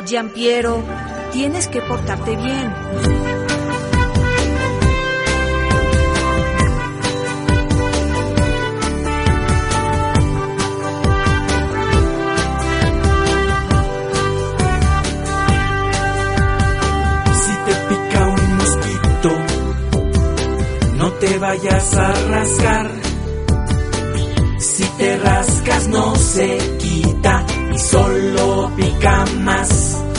Giampiero, tienes que portarte bien. Si te pica un mosquito, no te vayas a rascar. Si te rascas no se quita y solo pica más.